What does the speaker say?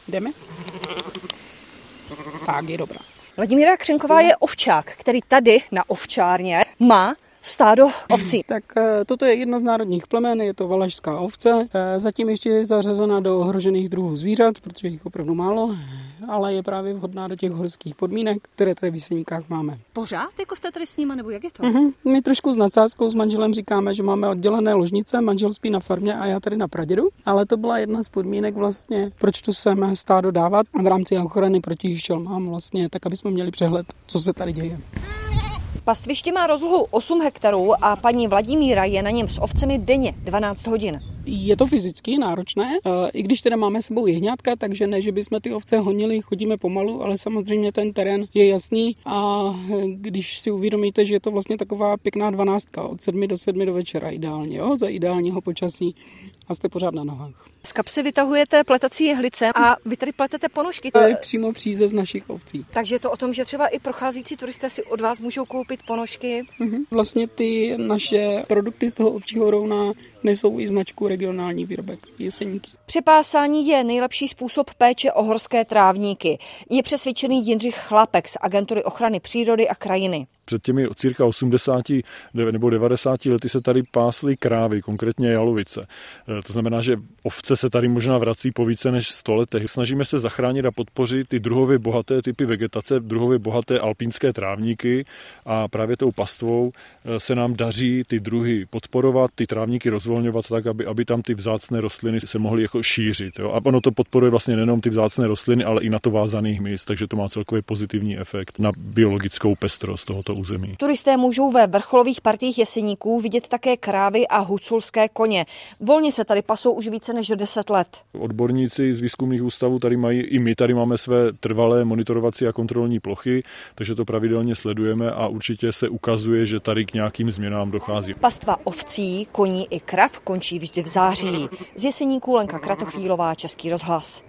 Jdeme? Tak je dobrá. Vladimíra Křenková je ovčák, který tady na ovčárně má stádo ovcí. Tak toto je jedno z národních plemen, je to valašská ovce. Zatím ještě je zařazena do ohrožených druhů zvířat, protože jich opravdu málo, ale je právě vhodná do těch horských podmínek, které tady v Jeseníkách máme. Pořád jako jste tady s nima, nebo jak je to? My trošku s nadsázkou s manželem říkáme, že máme oddělené ložnice, manžel spí na farmě a já tady na pradědu, ale to byla jedna z podmínek vlastně, proč tu sem stádo dávat. A v rámci ochrany proti šelmám vlastně, tak aby jsme měli přehled, co se tady děje. Pastviště má rozlohu 8 hektarů a paní Vladimíra je na něm s ovcemi denně 12 hodin. Je to fyzicky náročné, i když teda máme s sebou jehňátka, takže ne, že bychom ty ovce honili, chodíme pomalu, ale samozřejmě ten terén je jasný a když si uvědomíte, že je to vlastně taková pěkná 12 od 7 do 7 do večera ideálně, jo, za ideálního počasí a jste pořád na nohách. Z kapsy vytahujete pletací jehlice a vy tady pletete ponožky. To je přímo přízes našich ovcí. Takže je to o tom, že třeba i procházející turisté si od vás můžou koupit ponožky. Vlastně ty naše produkty z toho ovčího rouna nesou i značku regionální výrobek Jeseníky. Přepásání je nejlepší způsob péče o horské trávníky. Je přesvědčený Jindřich Chlapek z Agentury ochrany přírody a krajiny. Před těmi cirka 80 nebo 90 lety se tady pásly krávy, konkrétně jalovice. To znamená, že ovce se tady možná vrací po více než 100 letech. Snažíme se zachránit a podpořit ty druhově bohaté typy vegetace, druhově bohaté alpínské trávníky a právě tou pastvou se nám daří ty druhy podporovat, ty trávníky rozvolňovat tak, aby tam ty vzácné rostliny se mohly jako šířit. Jo? A ono to podporuje vlastně nejenom ty vzácné rostliny, ale i na to vázaný hmyz, takže to má celkově pozitivní efekt na biologickou pestrost tohoto území. Turisté můžou ve vrcholových partiích Jeseníků vidět také krávy a huculské koně. Volně se tady pasou už více než 10 let. Odborníci z výzkumných ústavů tady mají, i my tady máme své trvalé monitorovací a kontrolní plochy, takže to pravidelně sledujeme a určitě se ukazuje, že tady k nějakým změnám dochází. Pastva ovcí, koní i krav končí vždy v září. Z Jeseníků Lenka Kratochvílová, Český rozhlas.